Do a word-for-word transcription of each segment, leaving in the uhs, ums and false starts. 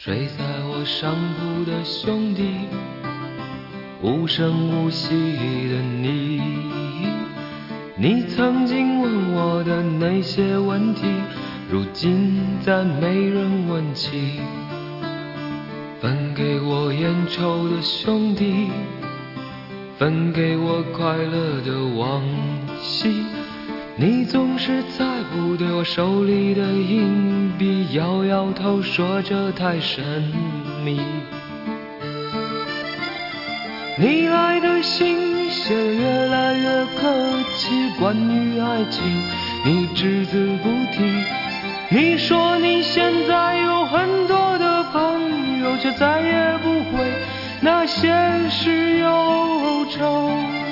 睡在我上铺的兄弟，无声无息的你，你曾经问我的那些问题，如今再没人问起。分给我烟抽的兄弟，分给我快乐的往昔，你总是在乎对我手里的硬币，摇摇头说这太神秘。你来的信写得越来越客气，关于爱情你只字不提。你说你现在有很多的朋友，却再也不会那些事忧愁。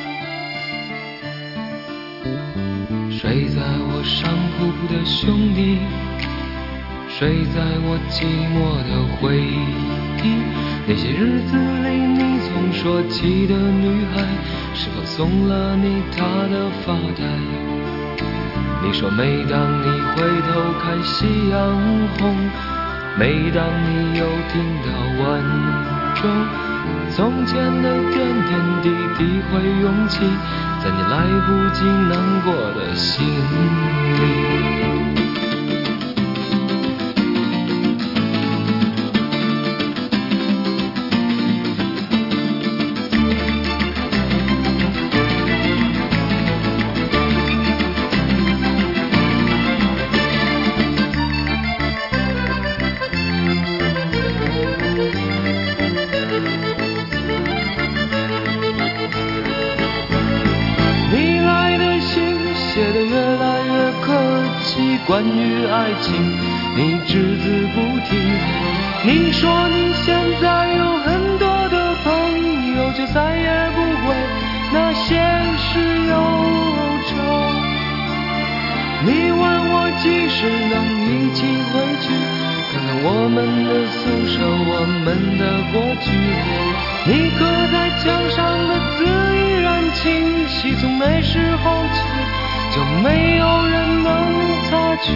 睡在我上铺的兄弟，睡在我寂寞的回忆。那些日子里你总说起的女孩，是否送了你她的发带？你说每当你回头看夕阳红，每当你又听到晚钟，从前的点点滴滴会涌起在你来不及难过的心里。关于爱情你只字不提，你说你现在有很多的朋友，就再也不会那些事忧愁。你问我几时能一起回去，看看我们的宿舍，我们的过去。你刻在墙上的字依然清晰，从那时候起就没有人能擦去。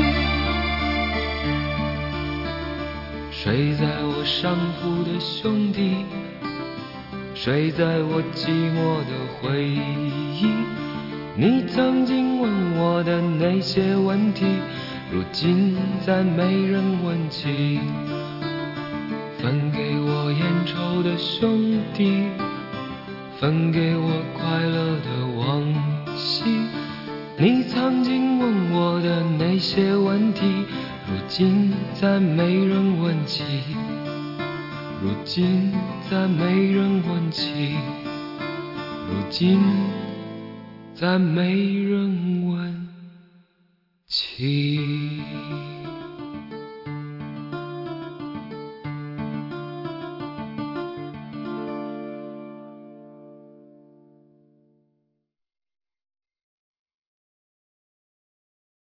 睡在我上铺的兄弟，睡在我寂寞的回忆，你曾经问我的那些问题，如今再没人问起。分给我烟抽的兄弟，分给我快乐的往昔，你曾经问我的那些问题，如今再没人问起，如今再没人问起，如今再没人问起。